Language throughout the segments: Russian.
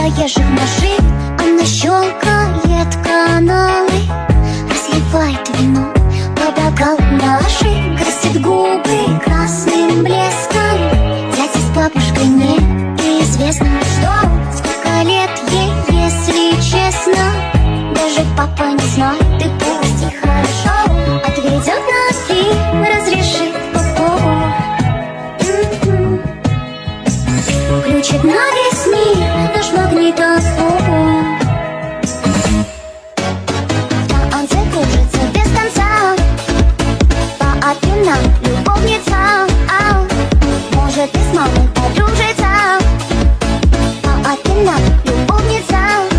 заезжих машин. Она щелкает каналы, разливает вино по бокалам нашим, красит губы красным блеском. Дядя с бабушкой неизвестно что, сколько лет ей, если честно. Даже папа не знает, и пусть и хорошо. Отведет на фильм, разрешит попов. Включит на весь мир наш магнитофон. В танце кружится без конца по опинам любовница. Может и с мамой подружится по опинам любовница.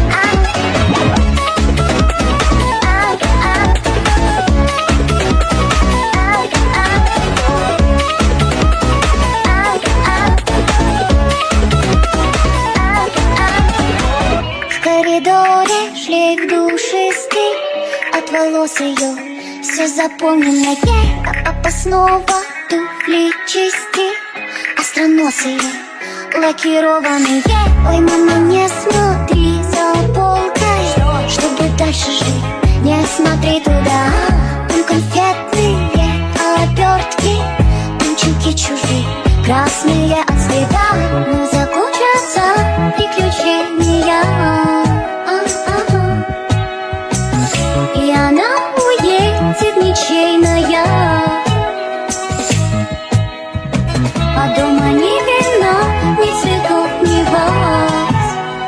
В коридоре шлейф душистый от волос ее, все запомнено ей. А папа снова туфли чистит, остроносые, лакированные. Ой, мама, не смотри за полкой, чтобы дальше жить, не смотри туда. Там конфетные обертки, там чулки чужие, красные от стыда. Но закончатся приключения, и она уедет ничейная. А дома ни вина, ни цветов, ни ваз.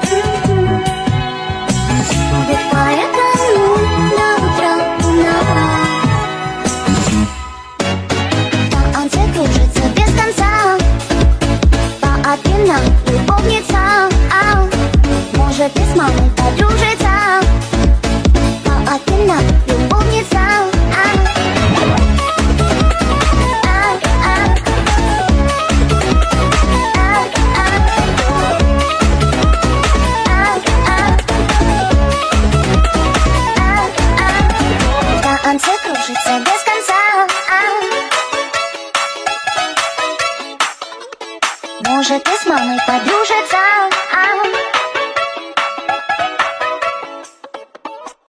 Вот поэтому на утро у нас в танце кружится без конца по опинам любовница. Может и с мамой подружится по опинам любовница. В танце кружится без конца. Может и с мамой подружится